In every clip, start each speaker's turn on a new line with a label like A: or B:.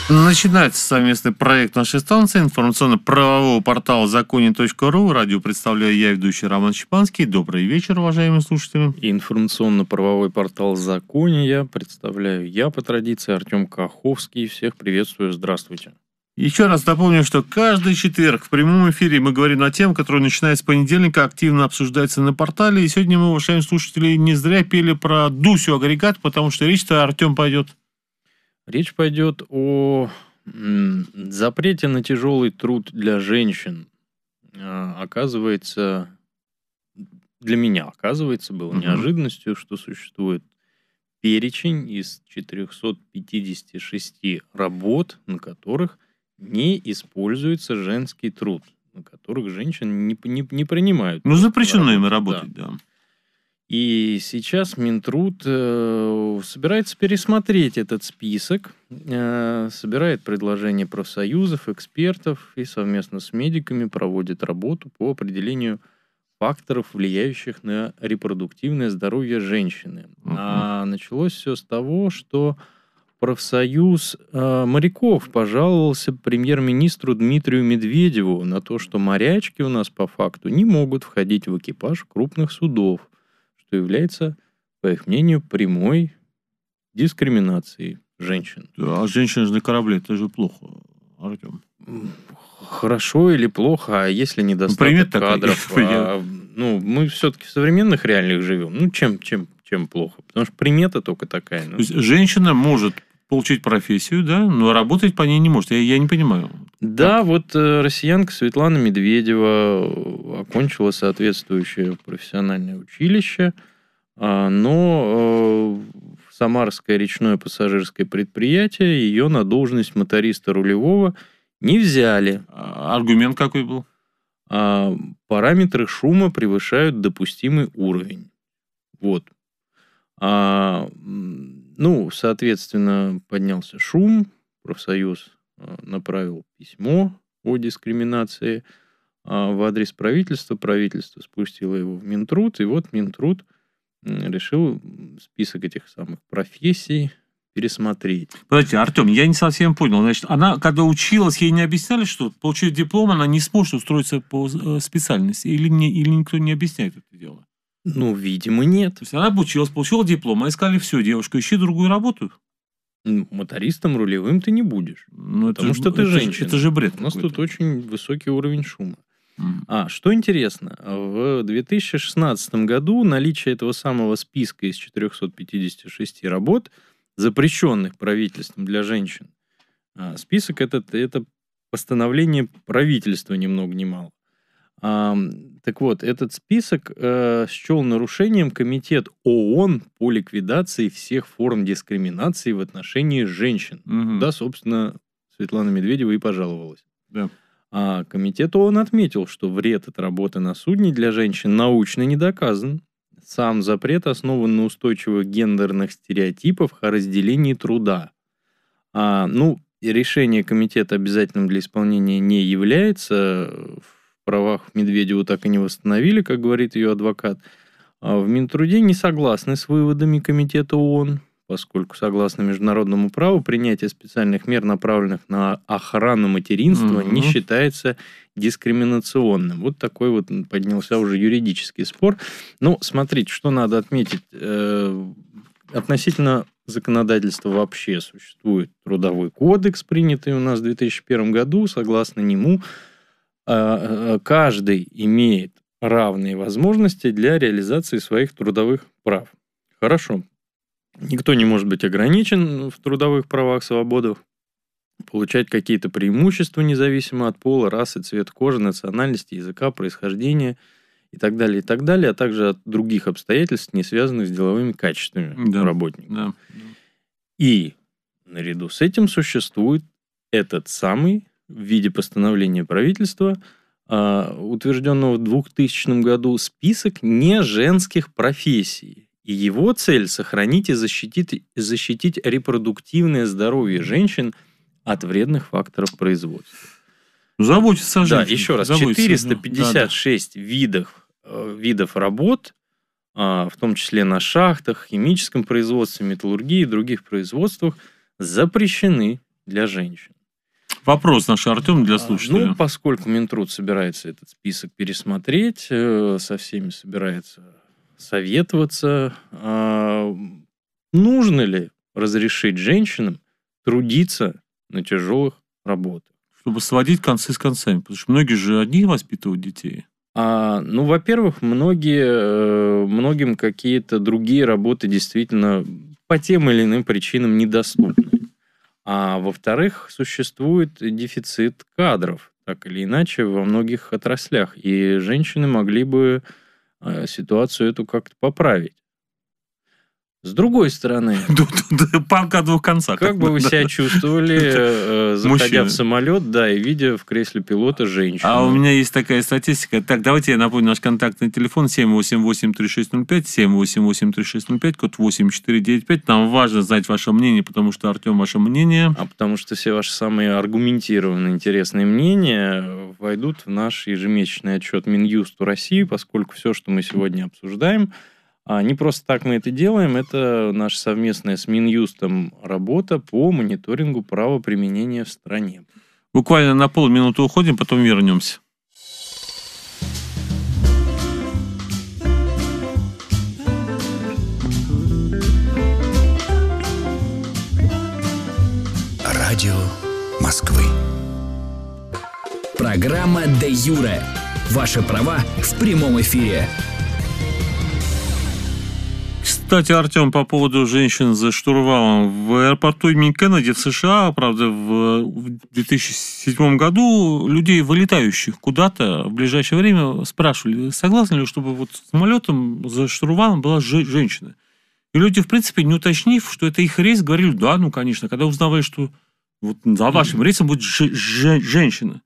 A: Начинается совместный проект нашей станции информационно-правового портала законе.ру. Радио представляю я, ведущий Роман Щепанский. Добрый вечер, уважаемые слушатели.
B: Информационно-правовой портал «Законе» я представляю по традиции, Артем Каховский. Всех приветствую, здравствуйте.
A: Еще раз напомню, что каждый четверг в прямом эфире мы говорим на тему, которая, начиная с понедельника, активно обсуждается на портале. И сегодня мы, уважаемые слушатели, не зря пели про Дусю агрегат, потому что речь-то, Артем, пойдет.
B: Речь пойдет о запрете на тяжелый труд для женщин. Оказывается, для меня, было неожиданностью, что существует перечень из 456 работ, на которых не используется женский труд, на которых женщин не принимают.
A: Ну, запрещено им работать, да.
B: И сейчас Минтруд собирается пересмотреть этот список, собирает предложения профсоюзов, экспертов и совместно с медиками проводит работу по определению факторов, влияющих на репродуктивное здоровье женщины. А началось все с того, что профсоюз моряков пожаловался премьер-министру Дмитрию Медведеву на то, что морячки у нас по факту не могут входить в экипаж крупных судов, что является, по их мнению, прямой дискриминацией женщин.
A: А женщины на корабле, это же плохо, Артем.
B: Хорошо или плохо, а если недостаток кадров? Мы все-таки в современных реалиях живем. Чем плохо? Потому что примета только такая.
A: То есть женщина может получить профессию, да, но работать по ней не может. Я не понимаю.
B: Да, вот россиянка Светлана Медведева окончила соответствующее профессиональное училище, но Самарское речное пассажирское предприятие ее на должность моториста рулевого не взяли.
A: Аргумент какой был?
B: Параметры шума превышают допустимый уровень. Вот. Соответственно, поднялся шум, профсоюз направил письмо о дискриминации в адрес правительства. Правительство спустило его в Минтруд, и вот Минтруд решил список этих самых профессий пересмотреть.
A: Подождите, Артем, я не совсем понял. Значит, она, когда училась, ей не объясняли, что, получив диплом, она не сможет устроиться по специальности? Или никто не объясняет это дело?
B: Видимо, нет.
A: То есть она обучилась, получила диплом, а искали: все, девушка, ищи другую работу.
B: Мотористом рулевым ты не будешь. Потому что ты женщина.
A: Это же бред.
B: У нас тут очень высокий уровень шума. Что интересно, в 2016 году наличие этого самого списка из 456 работ, запрещенных правительством для женщин, список этот, это постановление правительства ни много ни мало. Так вот, этот список счел нарушением Комитет ООН по ликвидации всех форм дискриминации в отношении женщин. Да, собственно, Светлана Медведева и пожаловалась.
A: Да.
B: А Комитет ООН отметил, что вред от работы на судне для женщин научно не доказан. Сам запрет основан на устойчивых гендерных стереотипах о разделении труда. Решение комитета обязательным для исполнения не является. В правах Медведеву так и не восстановили, как говорит ее адвокат. В Минтруде не согласны с выводами Комитета ООН, поскольку, согласно международному праву, принятие специальных мер, направленных на охрану материнства, не считается дискриминационным. Вот такой вот поднялся уже юридический спор. Смотрите, что надо отметить. Относительно законодательства вообще существует Трудовой кодекс, принятый у нас в 2001 году. Согласно нему, каждый имеет равные возможности для реализации своих трудовых прав. Хорошо. Никто не может быть ограничен в трудовых правах, свободах, получать какие-то преимущества независимо от пола, расы, цвета кожи, национальности, языка, происхождения и так далее, а также от других обстоятельств, не связанных с деловыми качествами работника.
A: Да.
B: И наряду с этим существует этот самый в виде постановления правительства, утвержденного в 2000 году, список неженских профессий. И его цель – сохранить и защитить репродуктивное здоровье женщин от вредных факторов производства.
A: Заботиться о женщинах.
B: Да, еще раз, 456 видов работ, в том числе на шахтах, химическом производстве, металлургии и других производствах, запрещены для женщин.
A: Вопрос наш, Артем, для слушателя.
B: Ну, поскольку Минтруд собирается этот список пересмотреть, со всеми собирается советоваться, нужно ли разрешить женщинам трудиться на тяжелых работах?
A: Чтобы сводить концы с концами, потому что многие же одни воспитывают детей.
B: Ну, во-первых, многим какие-то другие работы действительно по тем или иным причинам недоступны. А во-вторых, существует дефицит кадров, так или иначе, во многих отраслях. И женщины могли бы ситуацию эту как-то поправить. С другой стороны,
A: палка о двух концах.
B: Как бы вы себя чувствовали, заходя в самолет, да, и видя в кресле пилота женщину?
A: А у меня есть такая статистика. Так, давайте я напомню наш контактный телефон 788-3605, 788-3605, код 8495. Нам важно знать ваше мнение, потому что, Артем, ваше мнение...
B: А потому что все ваши самые аргументированные, интересные мнения войдут в наш ежемесячный отчет Минюсту России, поскольку все, что мы сегодня обсуждаем, не просто так мы это делаем, это наша совместная с Минюстом работа по мониторингу правоприменения в стране.
A: Буквально на полминуты уходим, потом вернемся.
C: Радио Москвы. Программа «Де Юре». Ваши права в прямом эфире.
A: Кстати, Артем, по поводу женщин за штурвалом. В аэропорту имени Кеннеди в США, правда, в 2007 году людей, вылетающих куда-то в ближайшее время, спрашивали, согласны ли, чтобы вот самолетом за штурвалом была женщина. И люди, в принципе, не уточнив, что это их рейс, говорили, да, ну, конечно. Когда узнавали, что вот за вашим рейсом будет женщина.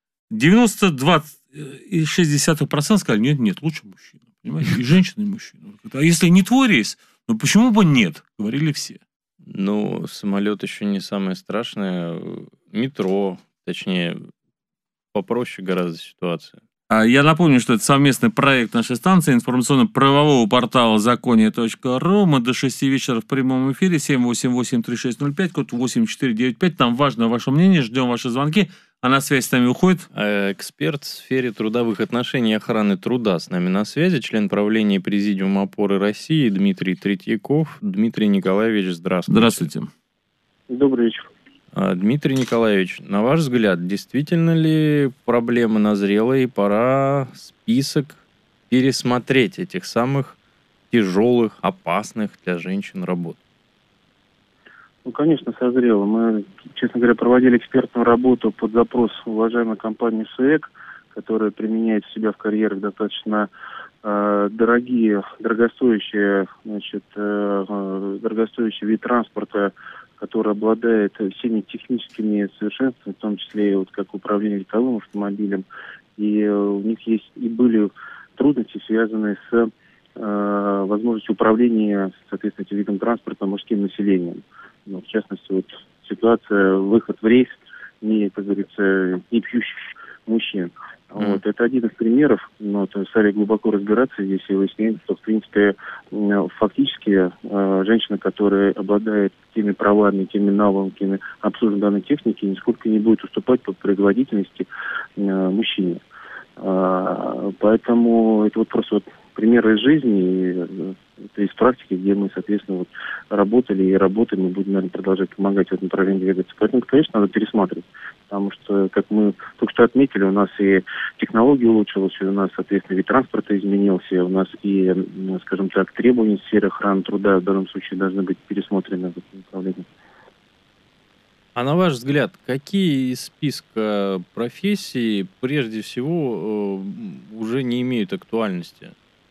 A: 92,6% сказали, нет, лучше мужчина. Понимаете? И женщина, и мужчина. А если не твой рейс, ну почему бы нет? Говорили все.
B: Ну, самолет еще не самое страшное. Метро, точнее, попроще гораздо ситуация.
A: Я напомню, что это совместный проект нашей станции информационно-правового портала законие.ру. Мы до 6 вечера в прямом эфире. 788-3605, код 8495. Нам важно ваше мнение, ждем ваши звонки. А на связь с нами уходит?
B: Эксперт в сфере трудовых отношений и охраны труда с нами на связи, член правления Президиума опоры России Дмитрий Третьяков. Дмитрий Николаевич, здравствуйте.
A: Здравствуйте.
D: Добрый вечер.
B: Дмитрий Николаевич, на ваш взгляд, действительно ли проблема назрела и пора список пересмотреть этих самых тяжелых, опасных для женщин работ?
D: Ну, конечно, созрело. Мы, честно говоря, проводили экспертную работу под запрос уважаемой компании СУЭК, которая применяет в себя в карьерах достаточно дорогостоящий вид транспорта, который обладает всеми техническими совершенствами, в том числе вот как управление легковым автомобилем. И у них есть и были трудности, связанные с возможностью управления, соответственно, этим видом транспорта мужским населением. Ну, в частности, вот ситуация, выход в рейс, как говорится, не пьющих мужчин. Вот, это один из примеров, но стали глубоко разбираться здесь и выяснять, что, в принципе, фактически женщина, которая обладает теми правами, теми навыками обслуживания данной техники, нисколько не будет уступать по производительности мужчине. Поэтому это вот просто примеры из жизни, из практики, где мы, соответственно, вот работали и работаем, и будем, наверное, продолжать помогать в этом направлении двигаться. Поэтому, конечно, надо пересматривать. Потому что, как мы только что отметили, у нас и технология улучшилась, у нас, соответственно, вид транспорта изменился, у нас и, скажем так, требования в сфере охраны труда в данном случае должны быть пересмотрены в этом направлении.
B: А на ваш взгляд, какие из списка профессий прежде всего уже не имеют актуальности?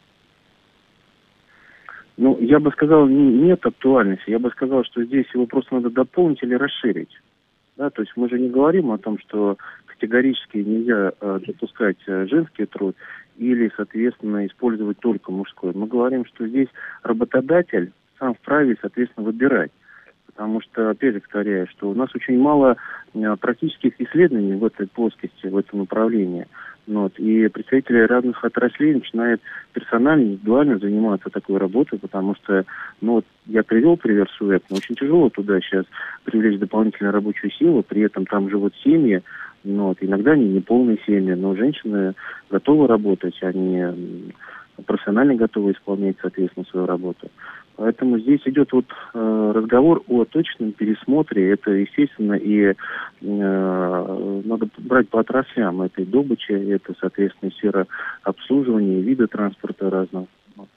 D: Ну, я бы сказал, нет актуальности. Я бы сказал, что здесь его просто надо дополнить или расширить. Да, то есть мы же не говорим о том, что категорически нельзя допускать женский труд или, соответственно, использовать только мужской. Мы говорим, что здесь работодатель сам вправе, соответственно, выбирать. Потому что, опять же, повторяю, что у нас очень мало практических исследований в этой плоскости, в этом направлении. Вот. И представители разных отраслей начинают персонально, индивидуально заниматься такой работой, потому что, я привел пример Суэк, но очень тяжело туда сейчас привлечь дополнительную рабочую силу, при этом там живут семьи, иногда они не полные семьи, но женщины готовы работать, они профессионально готовы исполнять, соответственно, свою работу. Поэтому здесь идет разговор о точном пересмотре. Это, естественно, и надо брать по отраслям. Это и добыча, это, соответственно, сфера обслуживания, виды транспорта разного.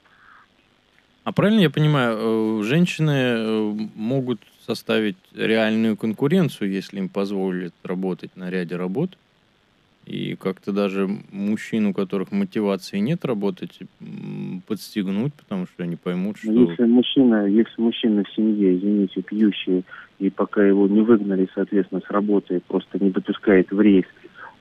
B: А правильно я понимаю, женщины могут составить реальную конкуренцию, если им позволят работать на ряде работ? И как-то даже мужчин, у которых мотивации нет работать, подстегнуть, потому что они поймут, что...
D: Если мужчина в семье, извините, пьющий, и пока его не выгнали, соответственно, с работы, просто не допускает в рейс,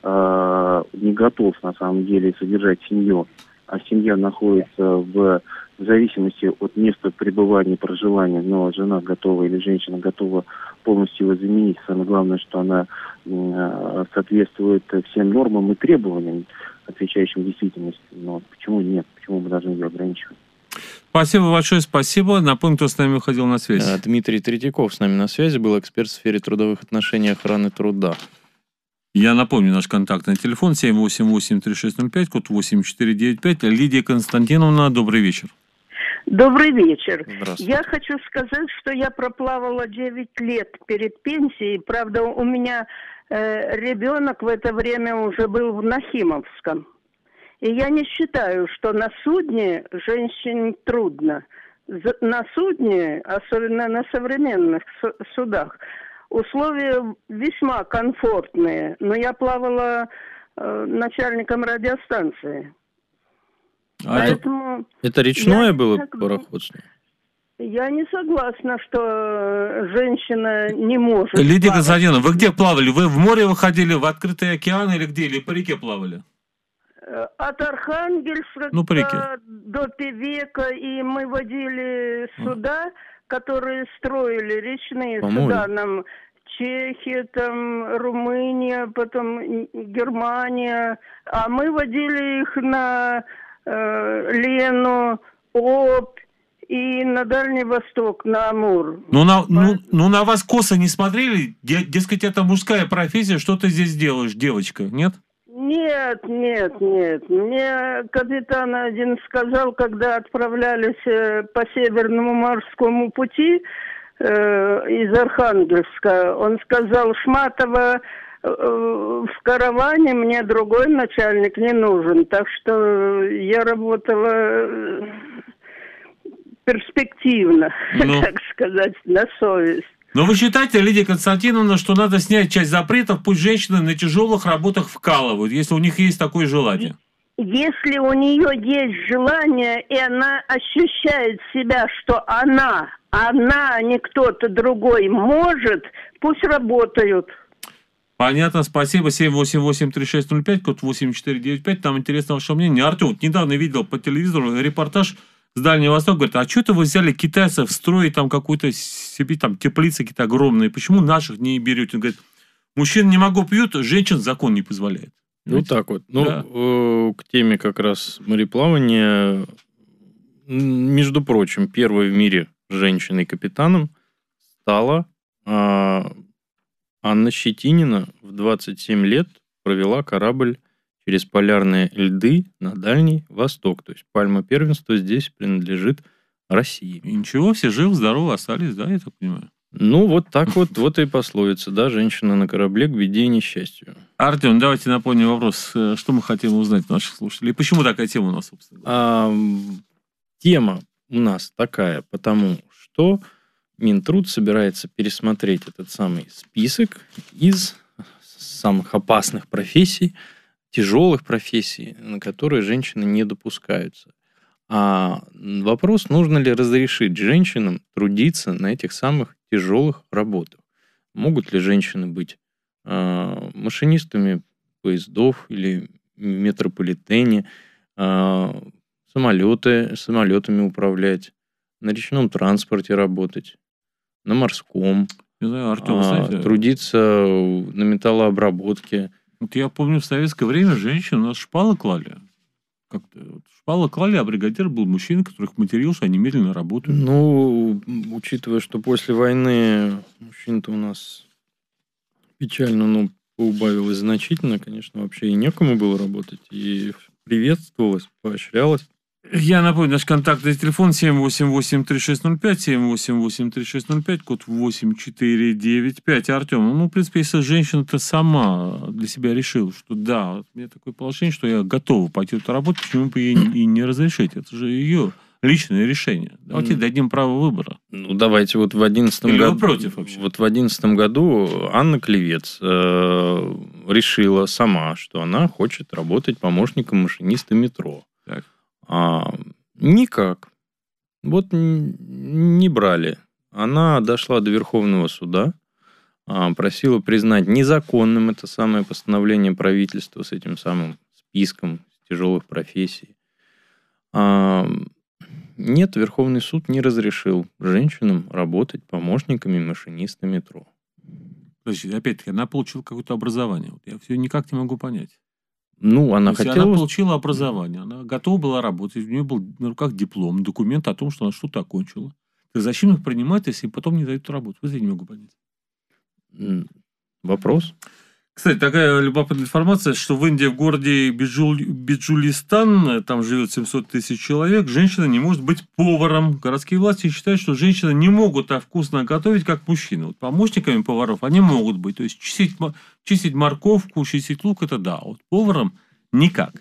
D: не готов, на самом деле, содержать семью, а семья находится в зависимости от места пребывания, проживания, но жена готова или женщина готова полностью его заменить. Самое главное, что она соответствует всем нормам и требованиям, отвечающим действительности. Но почему нет? Почему мы должны ее ограничивать?
A: Спасибо большое, спасибо. Напомню, кто с нами выходил на связь.
B: Дмитрий Третьяков с нами на связи, был эксперт в сфере трудовых отношений и охраны труда.
A: Я напомню, наш контактный телефон 788-3605, код 8495. Лидия Константиновна, добрый вечер.
E: Добрый вечер.
B: Здравствуйте.
E: Я хочу сказать, что я проплавала 9 лет перед пенсией. Правда, у меня ребенок в это время уже был в Нахимовском. И я не считаю, что на судне женщине трудно. На судне, особенно на современных судах, условия весьма комфортные. Но я плавала начальником радиостанции. Поэтому
B: это речное было пароходство?
E: Я не согласна, что женщина не может
A: Лидия
E: плавать.
A: Константиновна, вы где плавали? Вы в море выходили, в открытый океан или где? Или по реке плавали?
E: От Архангельска
A: по реке.
E: до Певека, и мы водили суда, которые строили речные суда нам. Чехия, там, Румыния, потом Германия. А мы водили их на Лену, Обь и на Дальний Восток, на Амур.
A: На вас косо не смотрели? Дескать, это мужская профессия, что ты здесь делаешь, девочка, нет?
E: Нет. Мне капитан один сказал, когда отправлялись по Северному морскому пути из Архангельска, он сказал: Шматова, в караване мне другой начальник не нужен. Так что я работала перспективно, так сказать, на совесть.
A: Но вы считаете, Лидия Константиновна, что надо снять часть запретов, пусть женщины на тяжелых работах вкалывают, если у них есть такое желание?
E: Если у нее есть желание, и она ощущает себя, что она, а не кто-то другой может, пусть работают.
A: Понятно, спасибо. 788-3605, код 8495. Там интересно ваше мнение. Артем, недавно видел по телевизору репортаж с Дальнего Востока. Говорит, а что-то вы взяли китайцев строить там какую-то себе там теплицы какие-то огромные. Почему наших не берете? Он говорит, мужчин не могу пьют, женщин закон не позволяет.
B: Вот так вот.
A: Да.
B: К теме как раз мореплавания. Между прочим, первой в мире женщиной-капитаном стала Анна Щетинина. В 27 лет провела корабль через полярные льды на Дальний Восток. То есть пальма первенства здесь принадлежит России.
A: И ничего, все живы, здоровы остались, да, я так понимаю?
B: Вот так вот и пословица, да, женщина на корабле к беде и несчастью.
A: Артем, давайте напомним вопрос, что мы хотим узнать от наших слушателей. Почему такая тема у нас, собственно?
B: Тема у нас такая, потому что Минтруд собирается пересмотреть этот самый список из самых опасных профессий, тяжелых профессий, на которые женщины не допускаются. А вопрос, нужно ли разрешить женщинам трудиться на этих самых тяжелых работах. Могут ли женщины быть машинистами поездов или в метрополитене, самолетами управлять, на речном транспорте работать, на морском,
A: Не знаю, Артем, знаете,
B: трудиться на металлообработке,
A: Вот я помню, в советское время женщин у нас шпалы клали. Как-то шпалы клали, а бригадир был мужчина, которых материл, что они медленно работают.
B: Ну, учитывая, что после войны мужчин-то у нас печально, но поубавилось значительно, конечно, вообще и некому было работать, и приветствовалось, поощрялось.
A: Я напомню, наш контактный телефон 788-3605, 788-3605, код 8495. Артем, в принципе, если женщина-то сама для себя решила, что да, вот у меня такое положение, что я готова пойти туда работать, почему бы ей и не разрешить? Это же ее личное решение. Давайте дадим право выбора.
B: Ну, давайте вот в 2011 году...
A: Или вы против вообще?
B: Вот в 2011 году Анна Клевец решила сама, что она хочет работать помощником машиниста метро.
A: Так.
B: Никак. Вот не брали. Она дошла до Верховного суда, просила признать незаконным это самое постановление правительства с этим самым списком тяжелых профессий. Нет, Верховный суд не разрешил женщинам работать помощниками машиниста метро.
A: Подожди, опять-таки, она получила какое-то образование. Вот я все никак не могу понять.
B: Ну, она
A: То есть
B: хотела...
A: она получила образование, она готова была работать, у нее был на руках диплом, документ о том, что она что-то окончила. Так зачем их принимать, если потом не дают работу? Вот я не могу понять.
B: Вопрос?
A: Кстати, такая любопытная информация, что в Индии, в городе Биджулистан, там живет 700 тысяч человек, женщина не может быть поваром. Городские власти считают, что женщины не могут так вкусно готовить, как мужчины. Вот помощниками поваров они могут быть. То есть чистить морковку, чистить лук, это да. Вот поваром никак.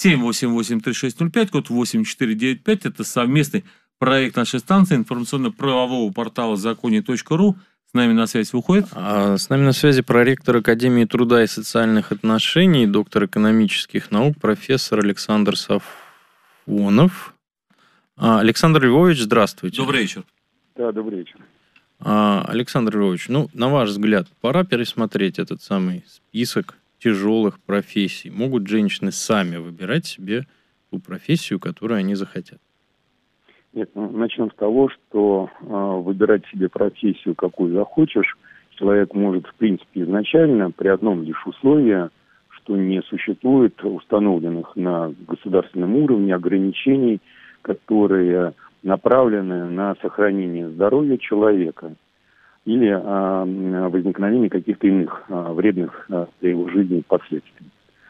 A: 788-3605, код 8495, это совместный проект нашей станции, информационно-правового портала законе.ру. С нами на связь выходит?
B: С нами на связи проректор Академии труда и социальных отношений, доктор экономических наук, профессор Александр Сафонов. Александр Львович, здравствуйте.
A: Добрый вечер.
D: Да, добрый вечер.
B: Александр Львович, на ваш взгляд, пора пересмотреть этот самый список тяжелых профессий? Могут женщины сами выбирать себе ту профессию, которую они захотят?
D: Нет, начнем с того, что выбирать себе профессию, какую захочешь, человек может, в принципе, изначально при одном лишь условии, что не существует установленных на государственном уровне ограничений, которые направлены на сохранение здоровья человека или возникновение каких-то иных вредных для его жизни последствий.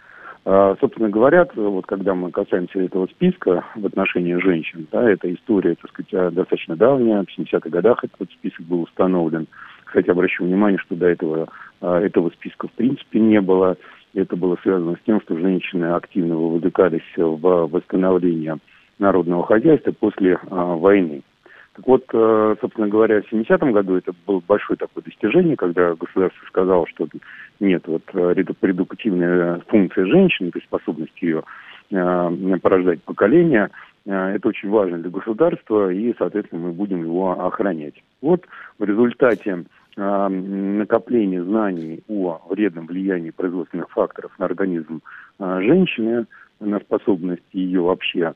D: Собственно говоря, вот когда мы касаемся этого списка в отношении женщин, да, эта история, так сказать, достаточно давняя, в 70-х годах этот список был установлен. Кстати, обращу внимание, что до этого списка в принципе не было. Это было связано с тем, что женщины активно вовлекались в восстановление народного хозяйства после войны. Так вот, собственно говоря, в 70-м году это было большое такое достижение, когда государство сказало, что нет, вот репродуктивная функция женщины, то есть способность ее порождать поколения, это очень важно для государства, и, соответственно, мы будем его охранять. Вот в результате накопления знаний о вредном влиянии производственных факторов на организм женщины, на способность ее вообще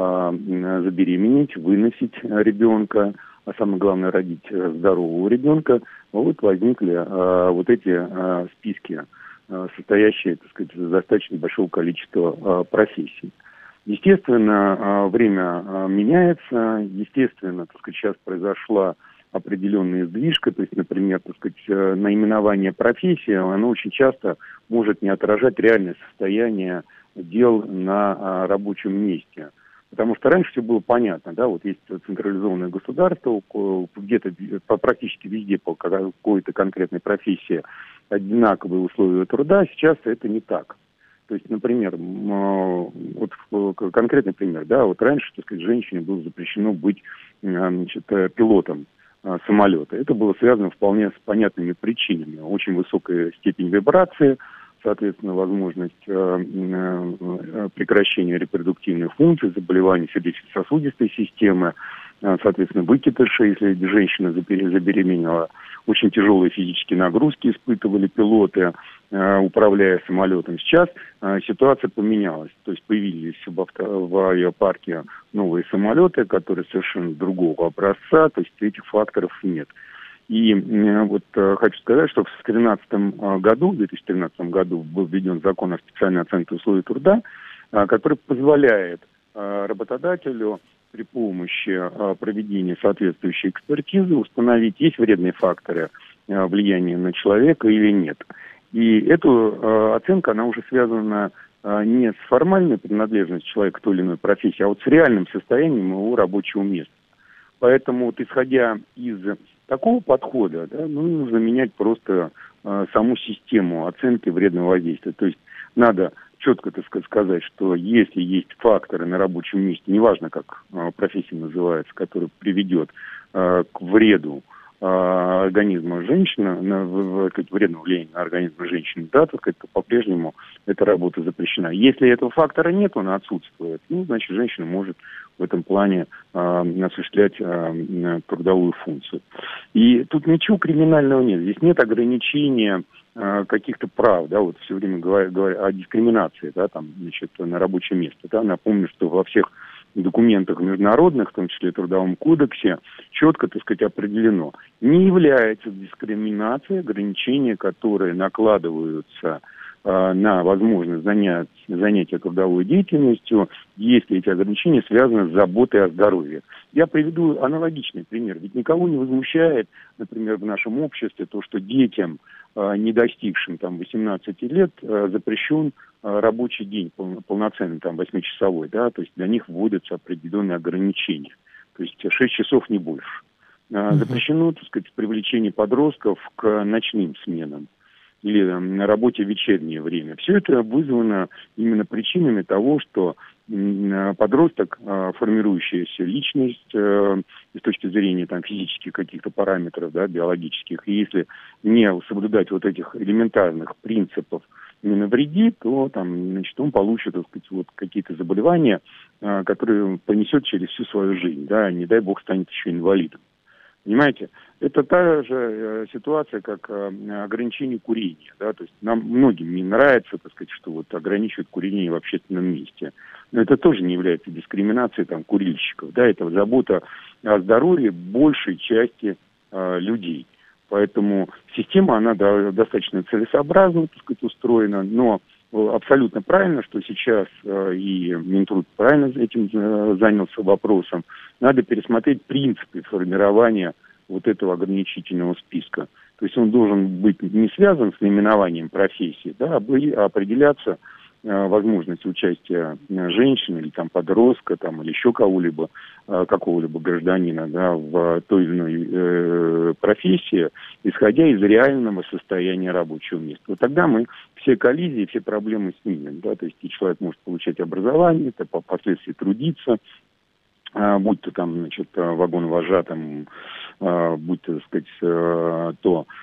D: забеременеть, выносить ребенка, а самое главное, родить здорового ребенка, вот возникли вот эти списки, состоящие, так сказать, из достаточно большого количества профессий. Естественно, время меняется, естественно, так сказать, сейчас произошла определенная сдвижка, то есть, например, так сказать, наименование профессии, оно очень часто может не отражать реальное состояние дел на рабочем месте. Потому что раньше все было понятно, да, вот есть централизованное государство, где-то практически везде по какой-то конкретной профессии одинаковые условия труда, сейчас это не так. То есть, например, вот конкретный пример, да, вот раньше, так сказать, женщине было запрещено быть, значит, пилотом самолета. Это было связано вполне с понятными причинами. Очень высокая степень вибрации, соответственно, возможность прекращения репродуктивных функций, заболеваний сердечно-сосудистой системы, соответственно, выкидыши, если женщина забеременела. Очень тяжелые физические нагрузки испытывали пилоты, управляя самолетом. Сейчас ситуация поменялась. То есть появились в авиапарке новые самолеты, которые совершенно другого образца, то есть этих факторов нет.
F: И вот хочу сказать, что в 2013 году был введен закон о специальной оценке условий труда, который позволяет работодателю при помощи проведения соответствующей экспертизы установить, есть вредные факторы влияния на человека или нет. И эту оценку, она уже связана не с формальной принадлежностью человека к той или иной профессии, а вот с реальным состоянием его рабочего места. Поэтому, вот, исходя из такого подхода, да, нужно менять просто саму систему оценки вредного воздействия. То есть надо четко, так сказать, что если есть факторы на рабочем месте, неважно, как профессия называется, который приведет к вреду организма женщины, вредного влияния на организм женщины, да, так сказать, то по-прежнему эта работа запрещена. Если этого фактора нет, он отсутствует, значит, женщина может в этом плане осуществлять трудовую функцию. И тут ничего криминального нет. Здесь нет ограничения каких-то прав, да, вот все время говоря о дискриминации, да, там, значит, на рабочем месте, да. Напомню, что во всех документах международных, в том числе в Трудовом кодексе, четко, так сказать, определено. Не является дискриминацией ограничения, которые накладываются на возможность занятия трудовой деятельностью, если эти ограничения связаны с заботой о здоровье. Я приведу аналогичный пример. Ведь никого не возмущает, например, в нашем обществе то, что детям, не достигшим 18 лет, запрещен рабочий день полноценный, 8-часовой, да, то есть для них вводятся определенные ограничения, то есть 6 часов не больше. Запрещено, так сказать, привлечение подростков к ночным сменам или на работе в вечернее время. Все это вызвано именно причинами того, что подросток, формирующаяся личность с точки зрения физических каких-то параметров, да, биологических, и если не соблюдать вот этих элементарных принципов именно вредит, то значит, он получит, так сказать, вот какие-то заболевания, которые понесет через всю свою жизнь, да, не дай бог станет еще инвалидом. Понимаете? Это та же ситуация, как ограничение курения. Да? То есть нам многим не нравится, так сказать, что вот ограничивают курение в общественном месте. Но это тоже не является дискриминацией курильщиков. Да? Это забота о здоровье большей части людей. Поэтому система, она достаточно целесообразно, так сказать, устроена, но абсолютно правильно, что сейчас и Минтруд правильно этим занялся вопросом. Надо пересмотреть принципы формирования вот этого ограничительного списка. То есть он должен быть не связан с наименованием профессии, да, а определяться возможность участия женщины или подростка или еще кого-либо, какого-либо гражданина, да, в той или иной профессии, исходя из реального состояния рабочего места. Вот тогда мы все коллизии, все проблемы снимем. Да, то есть и человек может получать образование, впоследствии трудиться, будь то значит, вагоновожатым, будь то, так сказать,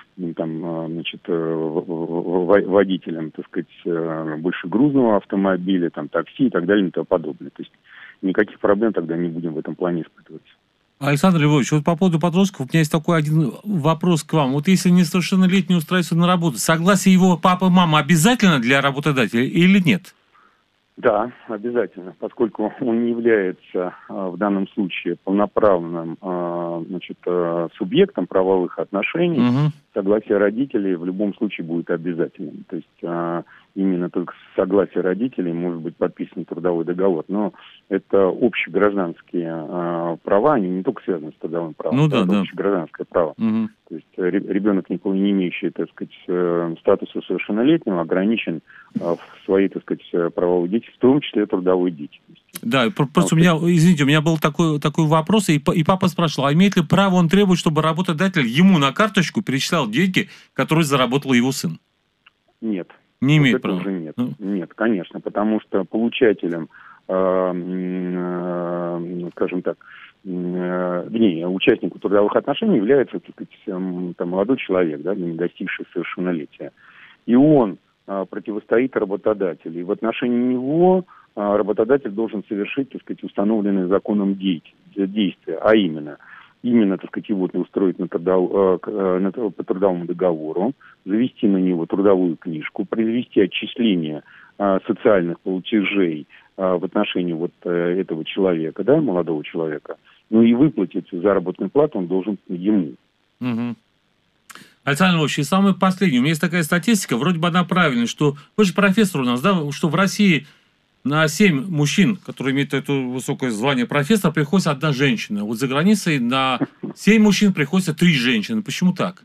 F: значит, водителем, так сказать, большегрузного автомобиля, такси и так далее и тому подобное. То есть никаких проблем тогда не будем в этом плане испытывать.
A: Александр Львович, вот по поводу подростков у меня есть такой один вопрос к вам. Вот если несовершеннолетний устраивается на работу, согласие его папы и мамы обязательно для работодателя или нет?
F: Да, обязательно, поскольку он не является в данном случае полноправным значит, субъектом правовых отношений, согласие родителей в любом случае будет обязательным. То есть именно только с согласия родителей может быть подписан трудовой договор. Но это общегражданские права, они не только связаны с трудовым правом, это общегражданское право. То есть ребенок, не имеющий, так сказать, статуса совершеннолетнего, ограничен в своей, так сказать, правовой деятельности, в том числе трудовой деятельности. Да, просто у меня был такой вопрос, и папа спрашивал, а имеет ли право он требовать, чтобы работодатель ему на карточку перечислял деньги, которые заработал его сын? Нет. Не имеет права? Уже нет. Нет, конечно, потому что получателем, скажем так, участнику трудовых отношений является, так сказать, молодой человек, да, не достигший совершеннолетия. И он противостоит работодателю. И в отношении него работодатель должен совершить, так сказать, установленные законом действия, а именно, так сказать, его устроить по трудовому договору, завести на него трудовую книжку, произвести отчисление социальных платежей в отношении этого человека, да, молодого человека, и выплатить заработную плату он должен ему.
A: Александр Львович, и самый последний. У меня есть такая статистика, вроде бы она правильная, что вы же профессор у нас, да, что в России на 7 мужчин, которые имеют это высокое звание профессора, приходится 1 женщина. Вот за границей на 7 мужчин приходится 3 женщины. Почему так?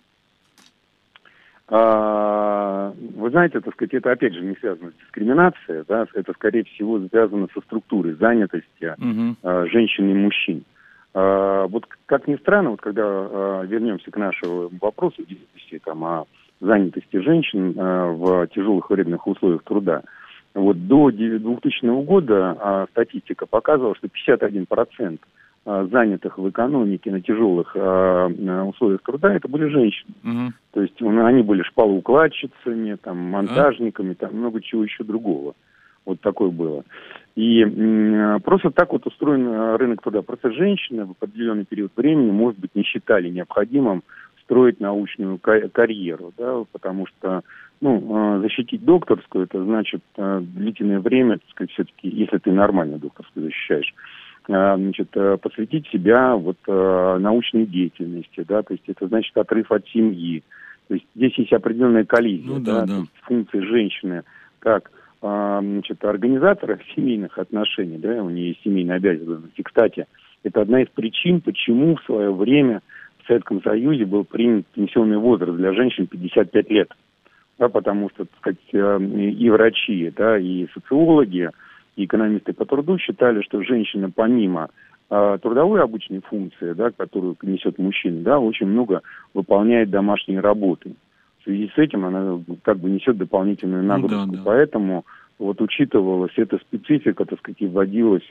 F: Вы знаете, так сказать, это опять же не связано с дискриминацией, да, это скорее всего связано со структурой занятости женщин и мужчин. Вот как ни странно, вот когда вернемся к нашему вопросу там, о занятости женщин в тяжелых вредных условиях труда, вот до 2000 года статистика показывала, что 51% занятых в экономике на тяжелых условиях труда это были женщины. То есть они были шпалоукладчицами, там, монтажниками, там много чего еще другого. Вот такое было. И просто так вот устроен рынок труда. Просто женщины в определенный период времени, может быть, не считали необходимым строить научную карьеру, да, потому что защитить докторскую, это значит длительное время, так сказать, все-таки, если ты нормально докторскую защищаешь, посвятить себя вот научной деятельности, да, то есть это значит отрыв от семьи. То есть здесь есть определенная коллизия, функции женщины как организатора семейных отношений, да, у нее есть семейные обязанности. Кстати, это одна из причин, почему в свое время в Советском Союзе был принят пенсионный возраст для женщин 55 лет. Да, потому что, так сказать, и врачи, да, и социологи, и экономисты по труду считали, что женщина помимо трудовой обычной функции, да, которую несет мужчина, да, очень много выполняет домашней работы. В связи с этим она как бы несет дополнительную нагрузку. Поэтому вот учитывалась эта специфика, так сказать, и вводилась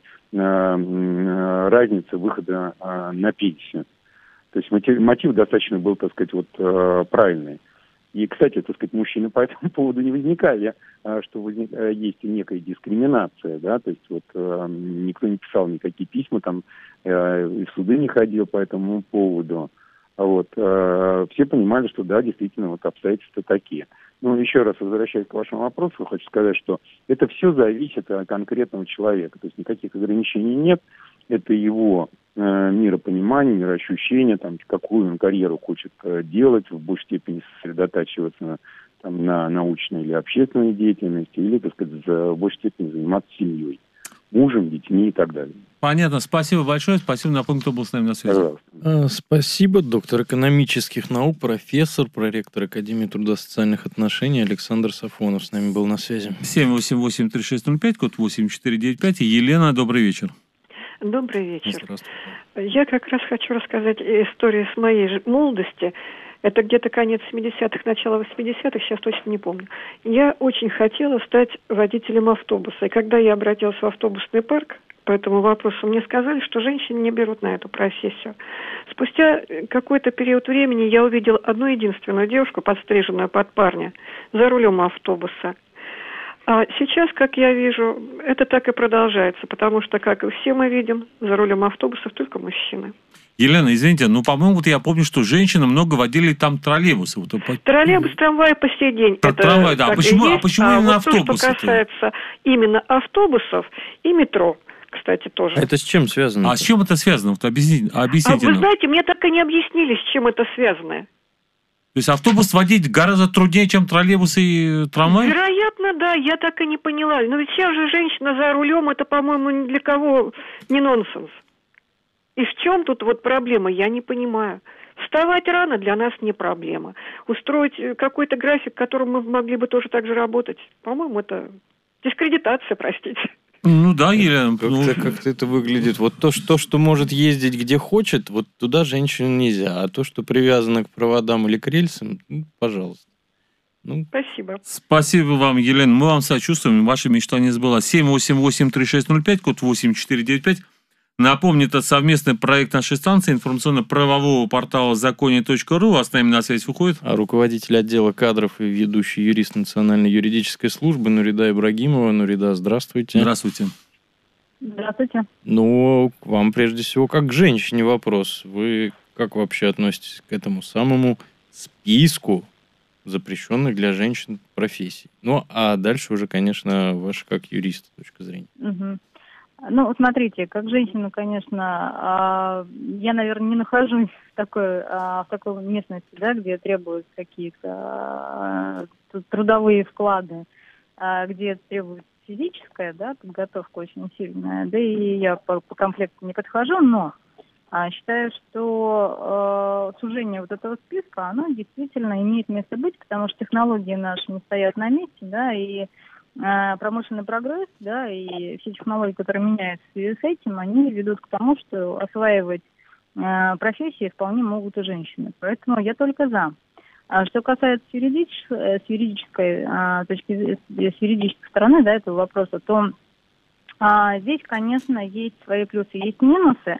F: разница выхода на пенсию. То есть мотив достаточно был, так сказать, вот правильный. И, кстати, так сказать, мужчины по этому поводу не возникали, что есть некая дискриминация, да, то есть вот никто не писал никакие письма, там, и в суды не ходил по этому поводу. Вот, все понимали, что да, действительно, вот обстоятельства такие. Ну, еще раз возвращаясь к вашему вопросу, хочу сказать, что это все зависит от конкретного человека, то есть никаких ограничений нет, это его миропонимание, мироощущение, там, какую он карьеру хочет делать, в большей степени сосредотачиваться на научной или общественной деятельности, или, так сказать, в большей степени заниматься семьей, мужем, детьми и так далее.
A: Понятно. Спасибо большое. Спасибо. Напомню, кто был с нами на связи.
F: Пожалуйста.
B: Спасибо. Доктор экономических наук, профессор, проректор Академии труда и социальных отношений Александр Сафонов с нами был на связи.
A: 788-3605, код 8495. Елена, добрый вечер.
G: Добрый вечер.
B: Здравствуйте.
G: Я как раз хочу рассказать историю с моей молодости. Это где-то конец 70-х, начало 80-х, сейчас точно не помню. Я очень хотела стать водителем автобуса. И когда я обратилась в автобусный парк по этому вопросу, мне сказали, что женщины не берут на эту профессию. Спустя какой-то период времени я увидела одну единственную девушку, подстриженную под парня, за рулем автобуса. А сейчас, как я вижу, это так и продолжается, потому что, как и все мы видим, за рулем автобусов только мужчины.
A: Елена, извините, по-моему, вот я помню, что женщины много водили там троллейбусы.
G: Троллейбус, трамвай по сей день.
A: Трамвай, да. Почему именно автобусы?
G: То, что касается именно автобусов и метро, кстати, тоже.
B: Это с чем связано?
A: А с чем это связано? Вот объясните.
G: Вы знаете, мне так и не объяснили, с чем это связано.
A: То есть автобус водить гораздо труднее, чем троллейбус и трамвай?
G: Вероятно, да, я так и не поняла. Но ведь сейчас же женщина за рулем, это, по-моему, ни для кого не нонсенс. И в чем тут вот проблема, я не понимаю. Вставать рано для нас не проблема. Устроить какой-то график, которым мы могли бы тоже так же работать, по-моему, это дискредитация, простите.
A: Ну да, Елена.
B: Как-то это выглядит. Вот то, что может ездить где хочет, вот туда женщину нельзя. А то, что привязано к проводам или к рельсам, пожалуйста.
G: Спасибо.
A: Спасибо вам, Елена. Мы вам сочувствуем. Ваша мечта не сбылась. 788-3605, код 8495. Напомню, это совместный проект нашей станции информационно-правового портала законе.ру. А с нами на связь выходит
B: руководитель отдела кадров и ведущий юрист Национальной юридической службы Нурида Ибрагимова. Нурида, здравствуйте.
A: Здравствуйте.
H: Здравствуйте.
B: К вам прежде всего как к женщине вопрос. Вы как вообще относитесь к этому самому списку запрещенных для женщин профессий? А дальше уже, конечно, ваша как юриста точка зрения.
H: Угу. Ну, смотрите, как женщина, конечно, я, наверное, не нахожусь в такой местности, да, где требуют какие-то трудовые вклады, где требуется физическая, да, подготовка очень сильная, да, и я по комплекту не подхожу, но считаю, что сужение вот этого списка, оно действительно имеет место быть, потому что технологии наши не стоят на месте, да, и промышленный прогресс, да, и все технологии, которые меняются в связи с этим, они ведут к тому, что осваивать профессии вполне могут и женщины. Поэтому я только за. А что касается с юридической стороны, да, этого вопроса, то здесь, конечно, есть свои плюсы, есть минусы.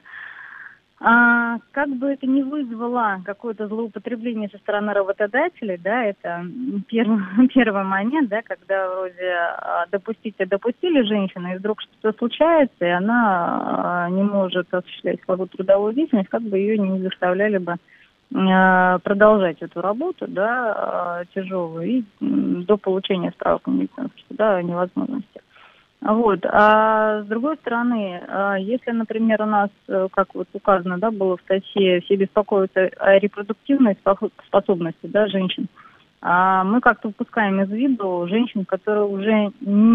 H: Как бы это ни вызвало какое-то злоупотребление со стороны работодателей, да, это первый момент, да, когда вроде допустили женщину, и вдруг что-то случается, и она не может осуществлять свою трудовую деятельность, как бы ее не заставляли бы продолжать эту работу, да, тяжелую, и до получения справок медицинских, да, невозможности. Вот. А с другой стороны, если, например, у нас, как вот указано, да, было в статье, все беспокоятся о репродуктивной способности, да, женщин, мы как-то упускаем из виду женщин, которые уже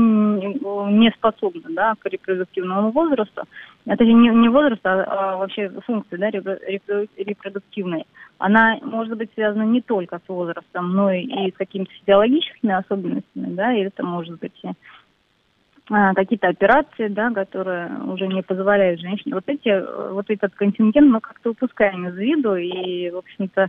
H: не способны, да, к репродуктивному возрасту. Это не возраст, а вообще функция, да, репродуктивной. Она может быть связана не только с возрастом, но и с какими-то физиологическими особенностями, да, и это может быть какие-то операции, да, которые уже не позволяют женщине. Вот этот контингент мы как-то упускаем из виду, и, в общем-то,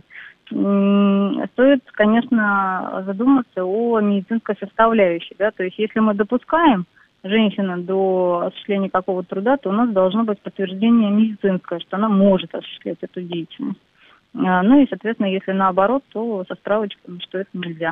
H: стоит, конечно, задуматься о медицинской составляющей, да, то есть если мы допускаем женщину до осуществления какого-то труда, то у нас должно быть подтверждение медицинское, что она может осуществлять эту деятельность. Ну и, соответственно, если наоборот, то со справочками, что это нельзя.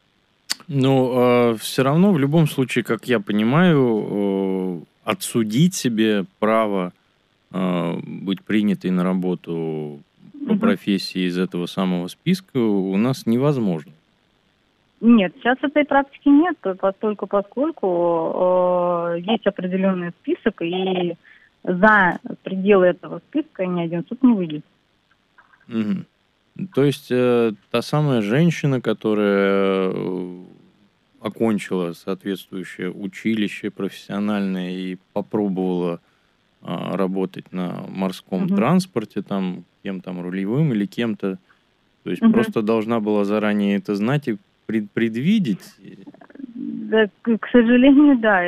B: Но все равно, в любом случае, как я понимаю, отсудить себе право быть принятой на работу по профессии из этого самого списка у нас невозможно.
H: Нет, сейчас этой практики нет, поскольку есть определенный список, и за пределы этого списка ни один суд не выйдет.
B: Угу. То есть та самая женщина, которая окончила соответствующее училище профессиональное и попробовала работать на морском транспорте, там, кем там, рулевым или кем-то, то есть просто должна была заранее это знать и предвидеть?
H: Да, к сожалению, да,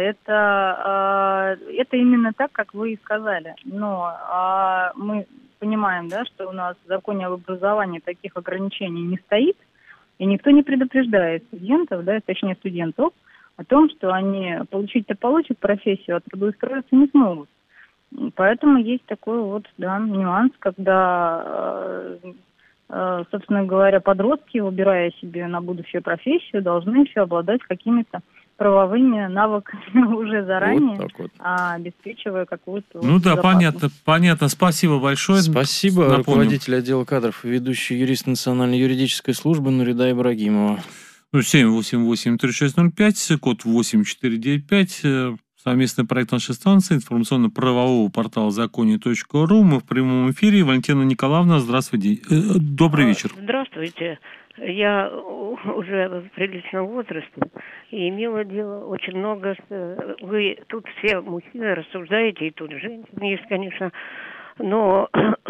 H: это именно так, как вы и сказали. Но мы понимаем, да, что у нас в законе об образовании таких ограничений не стоит, и никто не предупреждает студентов, да, точнее студентов, о том, что они получат профессию, а трудоустроиться не смогут. Поэтому есть такой вот, да, нюанс, когда, собственно говоря, подростки, выбирая себе на будущую профессию, должны еще обладать какими-то правовыми навыками уже заранее, вот. Обеспечивая какую-то...
A: Ну да, понятно. Спасибо большое.
B: Спасибо. Руководитель отдела кадров и ведущий юрист Национальной юридической службы Нурида Ибрагимова.
A: 788-3605, код 8495, совместный проект нашей станции, информационно-правового портала законе.ру. Мы в прямом эфире. Валентина Николаевна, здравствуйте. Добрый вечер.
I: Здравствуйте. Я уже в приличном возрасте и имела дело очень много. Вы тут все мужчины рассуждаете, и тут женщины есть, конечно, но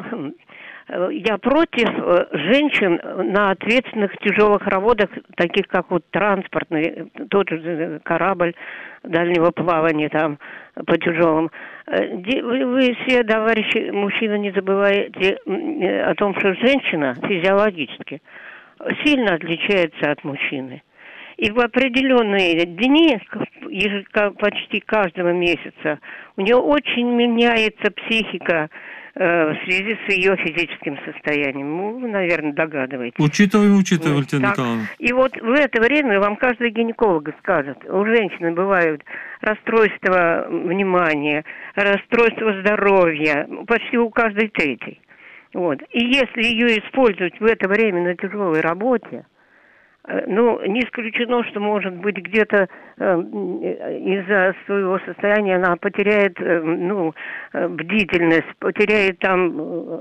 I: я против женщин на ответственных тяжелых работах, таких как вот транспортный, тот же корабль дальнего плавания там по тяжелым. Вы все, товарищи мужчины, не забывайте о том, что женщина физиологически сильно отличается от мужчины. И в определенные дни, почти каждого месяца, у нее очень меняется психика в связи с ее физическим состоянием. Вы, наверное, догадываетесь.
A: Учитываем, Валентина Николаевна.
I: И вот в это время вам каждый гинеколог скажет, у женщины бывают расстройства внимания, расстройства здоровья, почти у каждой третьей. Вот. И если ее использовать в это время на тяжелой работе, Не исключено, что, может быть, где-то из-за своего состояния она потеряет, бдительность, потеряет там,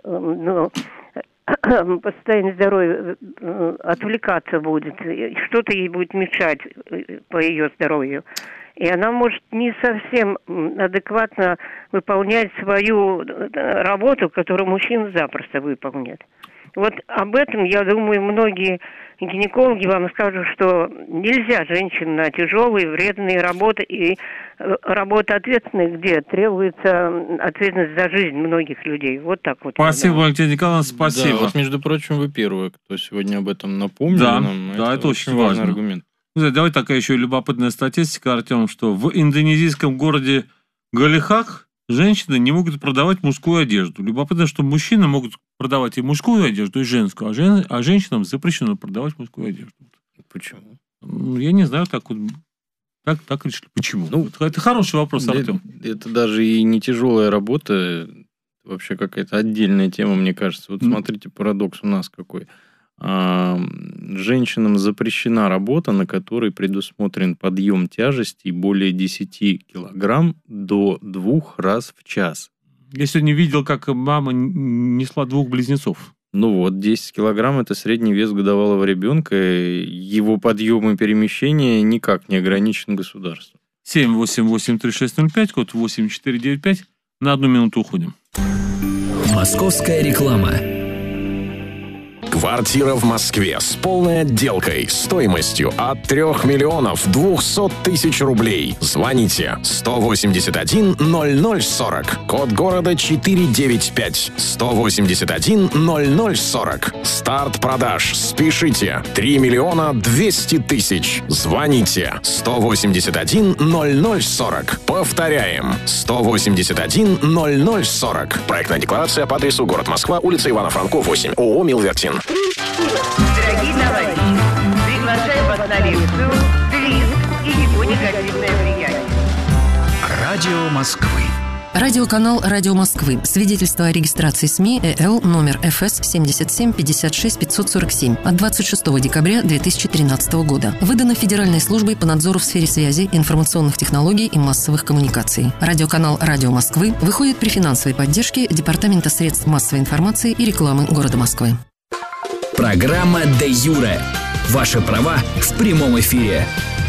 I: состояние здоровья, отвлекаться будет, что-то ей будет мешать по ее здоровью. И она может не совсем адекватно выполнять свою работу, которую мужчина запросто выполняет. Вот об этом, я думаю, многие гинекологи вам скажут, что нельзя женщин на тяжелые, вредные работы и работа ответственная, где требуется ответственность за жизнь многих людей. Вот так вот.
A: Спасибо, Валентина Николаевна, спасибо.
B: Да, вот, между прочим, вы первые, кто сегодня об этом напомнил нам.
A: Да, это очень важный
B: аргумент.
A: Давай такая еще любопытная статистика, Артем, что в индонезийском городе Галихак женщины не могут продавать мужскую одежду. Любопытно, что мужчины могут продавать и мужскую одежду, и женскую, а женщинам запрещено продавать мужскую одежду.
B: Почему?
A: Я не знаю, так решили. Почему? Это хороший вопрос, Артем.
B: Это даже и не тяжелая работа, вообще какая-то отдельная тема, мне кажется. Вот смотрите, парадокс у нас какой. Женщинам запрещена работа, на которой предусмотрен подъем тяжестей более 10 килограмм до 2 раз в час.
A: Я сегодня видел, как мама несла 2 близнецов.
B: 10 килограмм – это средний вес годовалого ребенка. Его подъем и перемещение никак не ограничен государством.
A: 7883605, код 8495. На 1 минуту уходим.
C: Московская реклама.
J: Квартира в Москве с полной отделкой стоимостью от 3 200 000 рублей. Звоните 181 0040. Код города 495. 181 0040. Старт продаж. Спешите. 3 200 000. Звоните 181 0040. Повторяем. 181 0040. Проектная декларация по адресу город Москва, улица Ивана Франко, 8. ООО «Милвертин».
K: Дорогие товарищи, приглашаю вас на лекцию «Твист и его негативное влияние».
C: Радио Москвы.
L: Радиоканал «Радио Москвы». Свидетельство о регистрации СМИ ЭЛ номер ФС 77 56 547 от 26 декабря 2013 года. Выдано Федеральной службой по надзору в сфере связи, информационных технологий и массовых коммуникаций. Радиоканал «Радио Москвы» выходит при финансовой поддержке Департамента средств массовой информации и рекламы города Москвы.
C: Программа «Де Юре». Ваши права в прямом эфире.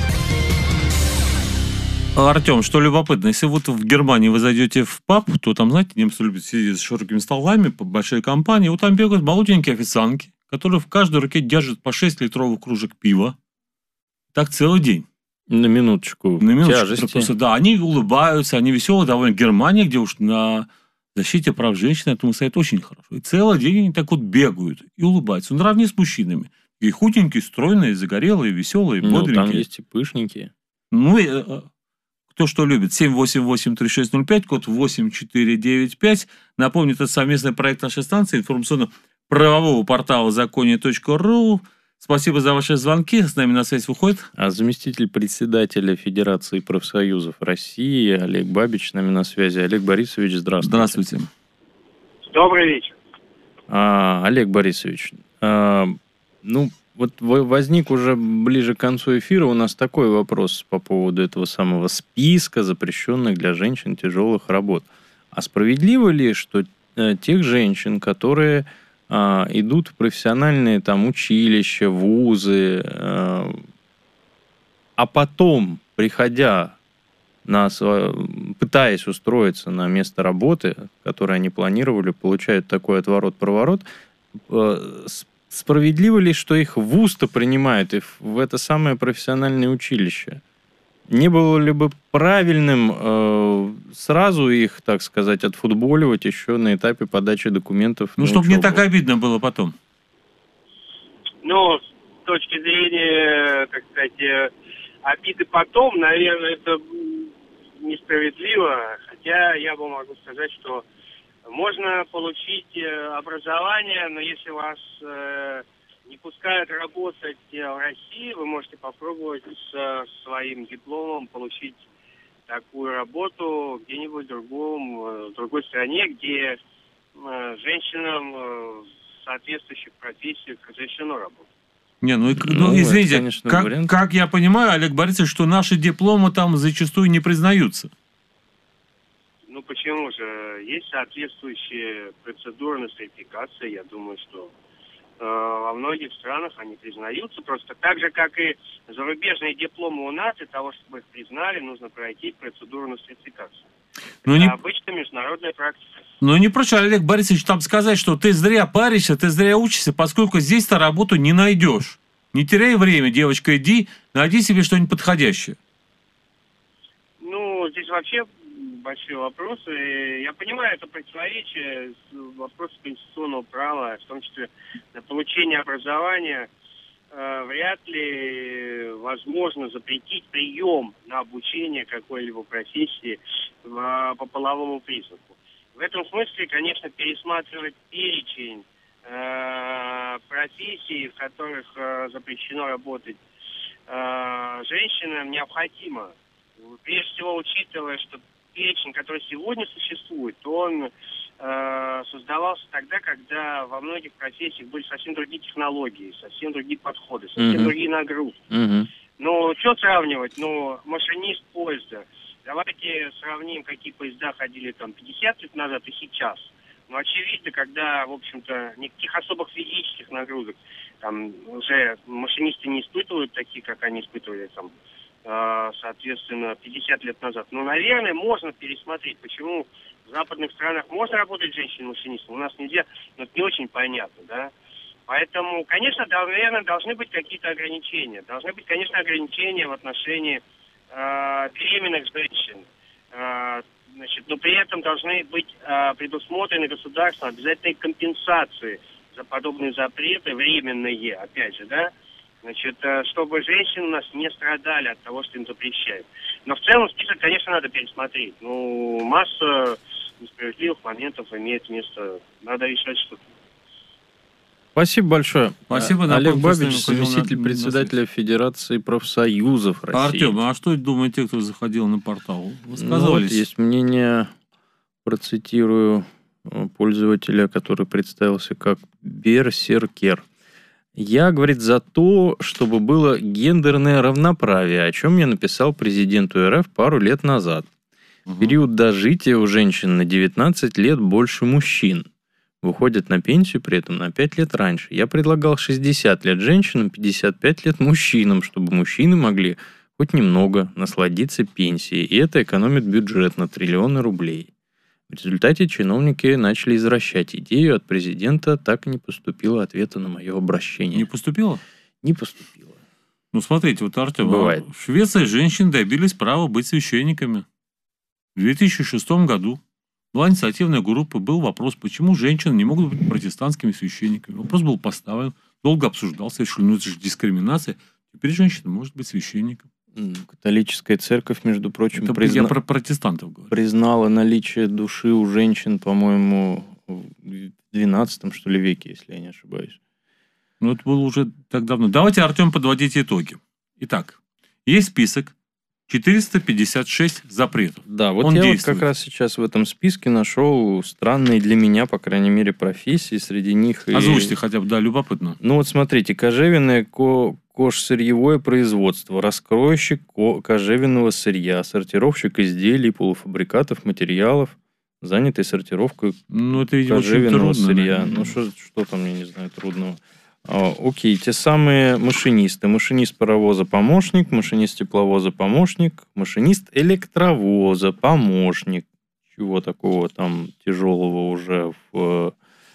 A: Артем, что любопытно, если вот в Германии вы зайдете в паб, то там, знаете, немцы любят сидеть с широкими столами, по большой компании, вот там бегают молоденькие официантки, которые в каждой руке держат по 6 литровых кружек пива. Так целый день.
B: На минуточку. Тяжести.
A: Просто, да, они улыбаются, они веселые, довольно. Германия, где уж на защите прав женщин, этому стоит очень хорошо. И целый день они так вот бегают и улыбаются. Наравне с мужчинами. И худенькие, стройные, загорелые, веселые, бодренькие.
B: Там есть и пышненькие.
A: Кто что любит. 7883605, код 8495. Напомню, это совместный проект нашей станции информационно-правового портала законе.ру. Спасибо за ваши звонки. С нами на связь выходит.
B: А заместитель председателя Федерации профсоюзов России Олег Бабич с нами на связи. Олег Борисович, здравствуйте.
A: Здравствуйте.
M: Добрый вечер.
B: Олег Борисович, вот возник уже ближе к концу эфира у нас такой вопрос по поводу этого самого списка запрещенных для женщин тяжелых работ. А справедливо ли, что тех женщин, которые идут в профессиональные там училища, вузы, а потом, приходя пытаясь устроиться на место работы, которое они планировали, получают такой отворот-проворот, справедливо ли, что их в вуз-то принимают и в это самое профессиональное училище? Не было ли бы правильным сразу их, так сказать, отфутболивать еще на этапе подачи документов?
A: Чтобы не так обидно было потом.
M: С точки зрения, так сказать, обиды потом, наверное, это несправедливо. Хотя я бы могу сказать, что можно получить образование, но если вас не пускают работать в России, вы можете попробовать с своим дипломом получить такую работу где-нибудь в другой стране, где женщинам в соответствующих профессиях разрешено работать.
A: Не, извините, конечно, как я понимаю, Олег Борисович, что наши дипломы там зачастую не признаются.
M: Ну почему же? Есть соответствующие процедуры нострификации. Я думаю, что во многих странах они признаются. Просто так же, как и зарубежные дипломы у нас, для того, чтобы их признали, нужно пройти процедуру нострификации. Это обычная международная практика.
A: Но не проще, Олег Борисович, там сказать, что ты зря паришься, ты зря учишься, поскольку здесь-то работу не найдешь. Не теряй время, девочка, иди, найди себе что-нибудь подходящее.
M: Ну, здесь вообще большие вопросы. Я понимаю, это противоречие вопросу конституционного права, в том числе на получение образования. Вряд ли возможно запретить прием на обучение какой-либо профессии по половому признаку. В этом смысле, конечно, пересматривать перечень профессий, в которых запрещено работать женщинам, необходимо. Прежде всего, учитывая, что перечень, который сегодня существует, он создавался тогда, когда во многих профессиях были совсем другие технологии, совсем другие подходы, совсем другие нагрузки. Ну, что сравнивать? Ну, машинист поезда. Давайте сравним, какие поезда ходили там 50 лет назад и сейчас. Ну, очевидно, когда, в общем-то, никаких особых физических нагрузок там уже машинисты не испытывают такие, как они испытывали там, соответственно, 50 лет назад. Ну, наверное, можно пересмотреть, почему в западных странах можно работать женщинами-машинистами, у нас нельзя, но это не очень понятно, да. Поэтому, конечно, наверное, должны быть какие-то ограничения. Должны быть, конечно, ограничения в отношении беременных женщин. Значит, но при этом должны быть предусмотрены государством обязательные компенсации за подобные запреты, временные, опять же, да. Значит, чтобы женщины у нас не страдали от того, что им запрещают. Но в целом список, конечно, надо пересмотреть. Ну, масса несправедливых моментов имеет место. Надо решать что-то.
B: Спасибо большое.
A: Спасибо.
B: Олег Бабич, заместитель председателя Федерации профсоюзов России.
A: Артем, а что думают те, кто заходил на портал?
B: Ну, вот есть мнение, процитирую пользователя, который представился как Берсеркер. Я, говорит, за то, чтобы было гендерное равноправие, о чем я написал президенту РФ пару лет назад. В период дожития у женщин на 19 лет больше мужчин. Выходят на пенсию при этом на 5 лет раньше. Я предлагал 60 лет женщинам, 55 лет мужчинам, чтобы мужчины могли хоть немного насладиться пенсией. И это экономит бюджет на триллионы рублей. В результате чиновники начали извращать идею. От президента так и не поступило ответа на мое обращение.
A: Не поступило?
B: Не поступило.
A: Ну, смотрите, вот, Артем,
B: бывает.
A: В Швеции женщины добились права быть священниками. В 2006 году была инициативная группа, был вопрос, почему женщины не могут быть протестантскими священниками. Вопрос был поставлен, долго обсуждался, решили, ну это же дискриминация. Теперь женщина может быть священником.
B: Католическая церковь, между прочим,
A: я про протестантов говорю.
B: Признала наличие души у женщин, по-моему, в 12 что ли, веке, если я не ошибаюсь.
A: Ну, это было уже так давно. Давайте, Артем, подводить итоги. Итак, есть список 456 запретов.
B: Да, вот я вот как раз сейчас в этом списке нашел странные для меня, по крайней мере, профессии. Среди них...
A: Озвучьте хотя бы, да, любопытно.
B: Ну вот смотрите, кожевенное кожсырьевое производство, раскройщик кожевенного сырья, сортировщик изделий, полуфабрикатов, материалов, занятый сортировкой кожевенного сырья. Ну что там, я не знаю, трудного. Окей, те самые машинисты. Машинист паровоза помощник, машинист тепловоза помощник, машинист электровоза помощник. Чего такого там тяжелого уже в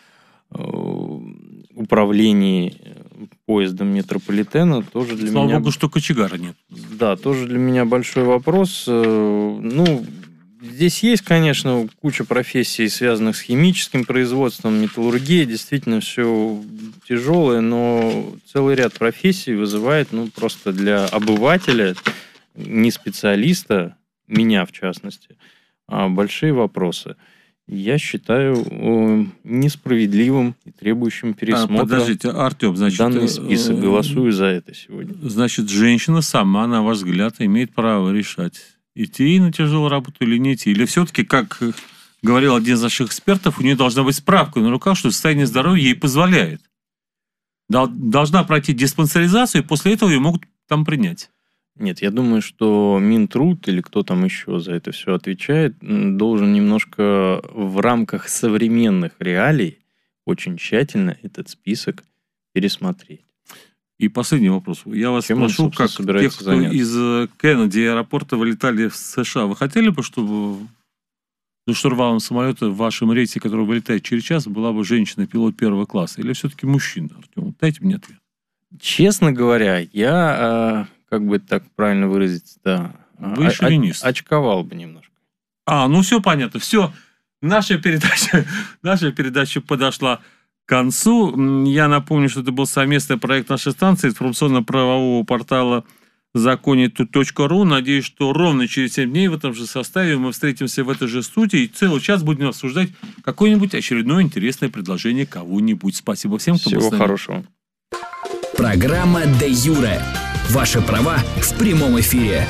B: управлении поездом метрополитена тоже для меня...
A: Слава богу, что кочегара нет.
B: Да, тоже для меня большой вопрос. Ну, здесь есть, конечно, куча профессий, связанных с химическим производством, металлургия, действительно все тяжелое, но целый ряд профессий вызывает, ну, просто для обывателя, не специалиста, меня в частности, большие вопросы. Я считаю несправедливым и требующим пересмотра.
A: Подождите, Артем, значит...
B: Данный список, голосую за это сегодня.
A: Значит, женщина сама, на ваш взгляд, имеет право решать, идти на тяжелую работу или не идти. Или все-таки, как говорил один из наших экспертов, у нее должна быть справка на руках, что состояние здоровья ей позволяет. должна пройти диспансеризацию, и после этого ее могут там принять.
B: Нет, я думаю, что Минтруд или кто там еще за это все отвечает, должен немножко в рамках современных реалий очень тщательно этот список пересмотреть.
A: И последний вопрос. Я вас спрошу, как тех, кто из Кеннеди аэропорта вылетали в США, вы хотели бы, чтобы за штурвалом самолета в вашем рейсе, который вылетает через час, была бы женщина-пилот первого класса? Или все-таки мужчина, Артем? Дайте мне ответ.
B: Честно говоря, я, как бы так правильно выразиться, да,
A: вы шовинист.
B: Очковал бы немножко.
A: Ну все понятно. Все. Наша передача подошла к концу. Я напомню, что это был совместный проект нашей станции информационно-правового портала законе.ру. Надеюсь, что ровно через 7 дней в этом же составе мы встретимся в этой же студии и целый час будем обсуждать какое-нибудь очередное интересное предложение кого-нибудь. Спасибо всем, кто был с нами.
B: Всего хорошего.
C: Программа «Де Юре». Ваши права в прямом эфире.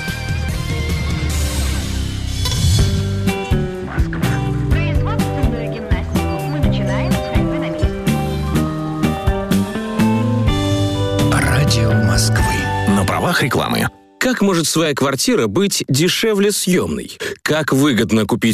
J: Радио Москвы. На правах рекламы. Как может своя квартира быть дешевле съемной? Как выгодно купить